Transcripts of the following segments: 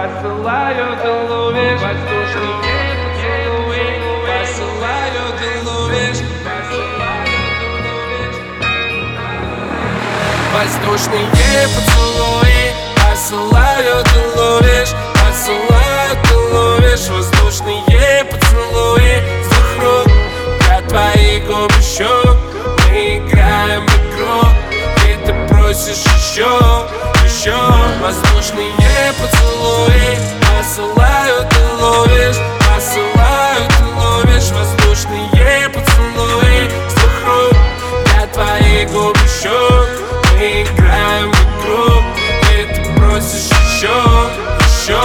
посылаю, ты ловишь воздушные поцелуи. Посылаю, ты ловишь, воздушные поцелуи. Посылаю, ты ловишь, посылаю, ты ловишь воздушные поцелуи. С двух рук я твои губы щек. Мы играем в игру, и ты просишь еще, еще. Воздушные поцелуи. Посылаю, ты ловишь, посылаю, ты ловишь воздушные поцелуи. С двух рук я твои губы щек. Мы играем в игру, и ты просишь еще, еще.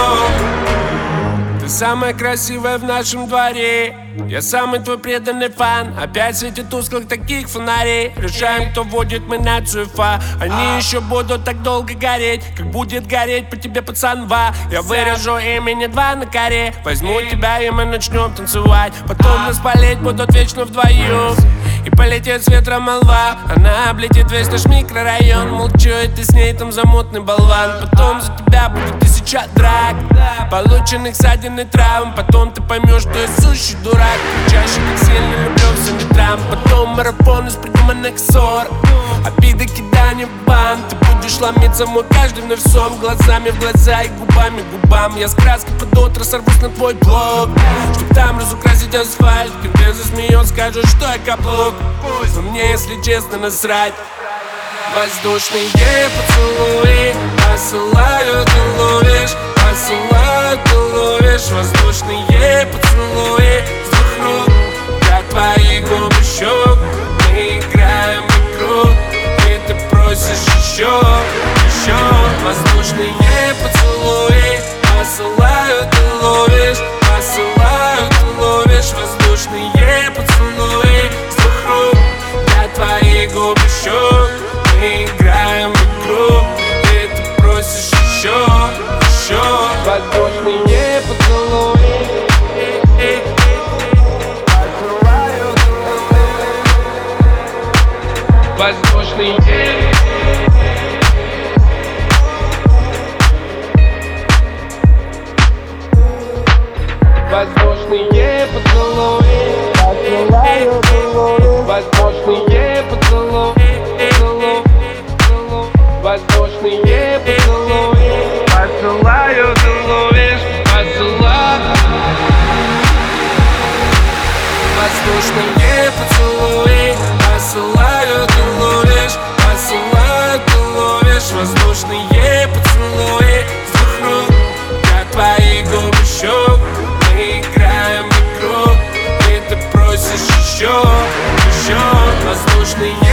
Ты самая красивая в нашем дворе. Я самый твой преданный фан. Опять светит тусклых таких фонарей. Решаем, кто водит мы нацию фа. Они еще будут так долго гореть, как будет гореть по тебе пацанва. Я вырежу имени 2 на коре. Возьму тебя, и мы начнем танцевать. Потом нас палить будут вечно вдвоем. И полетит с ветром молва. Она облетит весь наш микрорайон. Молчу, и ты с ней там замутный болван. Потом за тебя будет 1000 драк, полученных ссадин и травм. Потом ты поймешь, что я сущий дурак. Чаще, как сильно люблю всем ветрам. Потом марафон из придуманных ссор. Обиды кидание в бан. Ты будешь ломиться мой каждый вновь сон. Глазами в глаза и губами к губам. Я с краской под утро сорвусь на твой блог, чтоб там разукрасить асфальт. Когда засмеет, скажут, что я каблук. Но мне, если честно, насрать. Воздушные поцелуи. Посылаю, ты ловишь, посылаю, ты ловишь воздушные поцелуи. С двух рук я твои губы щек. Мы играем в игру, и ты просишь еще, еще. Воздушные поцелуи. Посылаю, ты ловишь, посылаю, ты ловишь воздушные поцелуи. С двух рук я твои губы щек. Мы играем в игру, и ты просишь еще, еще. Воздушные поцелуи. Посылаю, воздушные. Воздушные поцелуи. Посылаю, воздушные поцелуи. Воздушные поцелуи. Посылаю, ты ловишь, посылаю. Воздушные поцелуи. Посылаю, ты ловишь, посылаю, ты ловишь воздушные поцелуи. С двух рук я твои губы щек. Мы играем в игру, и ты просишь еще, еще. Воздушные